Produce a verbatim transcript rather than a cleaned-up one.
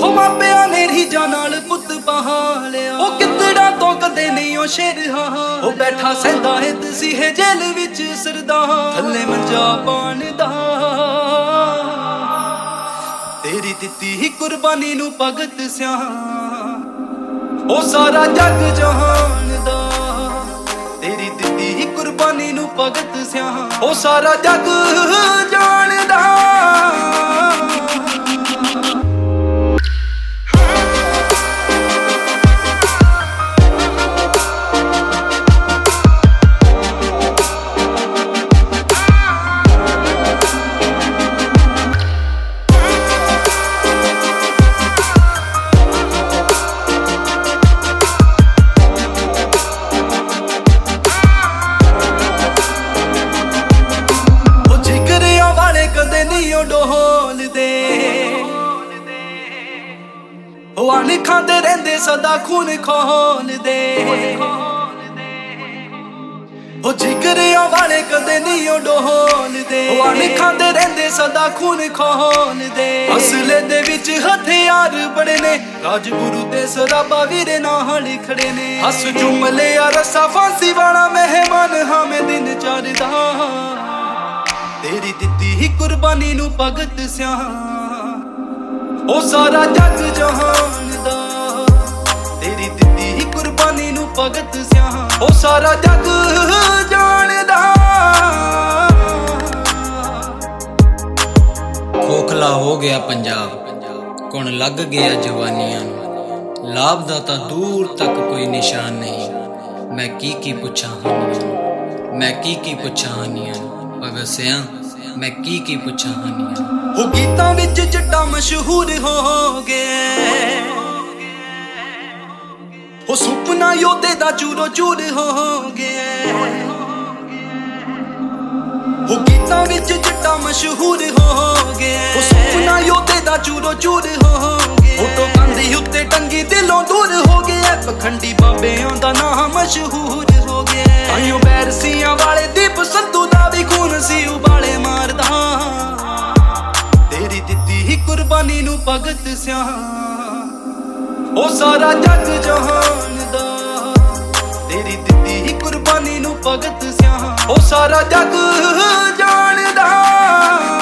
ਹੋ ਮਾਪਿਆਂ ਨੇ ਰੀਝਾਂ ਨਾਲ ਪੁੱਤ ਬਹਾਲਿਆ, ਉਹ ਕਿੱਤੜਾ ਤੋਂ ਕਦੇ ਨਹੀਂ ਉਹ ਸ਼ੇਰ ਹਾਂ। ਉਹ ਬੈਠਾ ਸਹਿੰਦਾ ਹੈ ਤਸੀਹੇ ਜੇਲ੍ਹ ਵਿੱਚ ਸਰਦਾ, ਥੱਲੇ ਮੰਜਾ ਪਾਣਦਾ। ਤੇਰੀ ਦਿੱਤੀ ਹੀ ਕੁਰਬਾਨੀ ਨੂੰ ਭਗਤ ਸਿਆਂ, ਉਹ ਸਾਰਾ ਜੱਗ ਜਹਾਨਦਾ। ਤੇਰੀ ਦਿੱਤੀ ਹੀ ਕੁਰਬਾਨੀ ਨੂੰ ਭਗਤ ਸਿਆਂ, ਉਹ ਸਾਰਾ ਜੱਗ ਜਾਣਦਾ। ਡੋਲਦੇ ਉਹ ਅਣ ਖਾਂਦੇ ਰਹਿੰਦੇ ਸਦਾ ਖੂਨ ਖੋਲਦੇ, ਉਹ ਜਿਗਰਿਆਂ ਵਾਲੇ ਕਦੇ ਨਹੀਂ ਉਹ ਡੋਲਦੇ। ਉਹ ਅਣ ਖਾਂਦੇ ਰਹਿੰਦੇ ਸਦਾ ਖੂਨ ਖੋਲਦੇ, ਅਸਲੇ ਦੇ ਵਿੱਚ ਹਥਿਆਰ ਬੜੇ ਨੇ, ਰਾਜਗੁਰੂ ਤੇ ਸਰਾਬਾ ਵੀਰੇ ਨਾਲ ਖੜੇ ਨੇ। ਹੱਸ ਜੁਮਲੇ ਆ ਰਸਾ ਫਾਂਸੀ ਵਾਲਾ ਮਹਿਮਾਨ ਹਾਂ ਮੈਂ ਦਿਨ ਚੜਦਾ। ਤੇਰੀ ਦਿੱਤੀ ਹੀ ਕੁਰਬਾਨੀ ਨੂੰ ਭਗਤ ਸਿਆਂ, ਉਹ ਸਾਰਾ ਜੱਗ ਜਹਾਨਦਾ। ਤੇਰੀ ਦਿੱਤੀ ਹੀ ਕੁਰਬਾਨੀ ਨੂੰ ਭਗਤ ਸਿਆਂ, ਉਹ ਸਾਰਾ ਜੱਗ ਜਾਣਦਾ। ਖੋਖਲਾ ਹੋ ਗਿਆ ਪੰਜਾਬ, ਕੁਣ ਲੱਗ ਗਿਆ ਜਵਾਨੀਆਂ ਨੂੰ, ਲਾਭ ਦਾ ਤਾਂ ਦੂਰ ਤੱਕ ਕੋਈ ਨਿਸ਼ਾਨ ਨਹੀਂ। ਮੈਂ ਕੀ ਕੀ ਪੁੱਛਾਂ ਹਾਨੀਆਂ, ਮੈਂ ਕੀ ਕੀ ਪੁੱਛਾਂ ਹਾਨੀਆਂ, ਵਸਿਆਂ ਮੈਂ ਕੀ ਕੀ ਪੁੱਛਾਂ ਹਾਨੀਆਂ। ਉਹ ਗੀਤਾਂ ਵਿੱਚ ਜੱਟਾਂ ਮਸ਼ਹੂਰ ਹੋ ਗਏ, ਉਹ ਸੁਪਨਾ ਯੋਧੇ ਦਾ ਚੂਰੋ ਚੂਰ ਹੋ ਗਏ। ਉਹ ਗੀਤਾਂ ਵਿੱਚ ਜੱਟਾਂ ਮਸ਼ਹੂਰ ਹੋ ਗਏ, ਉਹ ਸੁਪਨਾ ਯੋਧੇ ਦਾ ਚੂਰੋ ਚੂਰ ਹੋ ਗਏ। ਫੋਟੋ ਕੰਧੀ ਉੱਤੇ ਟੰਗੀ ਦਿਲੋਂ ਦੂਰ ਹੋ ਗਿਆ, ਪਖੰਡੀ ਬਾਬਿਆਂ ਦਾ ਨਾਮ ਮਸ਼ਹੂਰ ਹੋ ਗਿਆ। ਤਾਈਓ ਬੈਰਸੀਆਂ ਵਾਲੇ ਦੀਪ ਸੰਧੂ ਦਾ ਵੀ ਖੂਨ ਸੀ ਉਬਾਲੇ ਮਾਰਦਾ। ਤੇਰੀ ਦਿੱਤੀ ਹੀ ਕੁਰਬਾਨੀ ਨੂੰ ਭਗਤ ਸਿਆਂ, ਉਹ ਸਾਰਾ ਜੱਗ ਜਹਾਨਦਾ। ਤੇਰੀ ਦਿੱਤੀ ਹੀ ਕੁਰਬਾਨੀ ਨੂੰ ਭਗਤ ਸਿਆਂ, ਉਹ ਸਾਰਾ ਜੱਗ ਜਾਣਦਾ।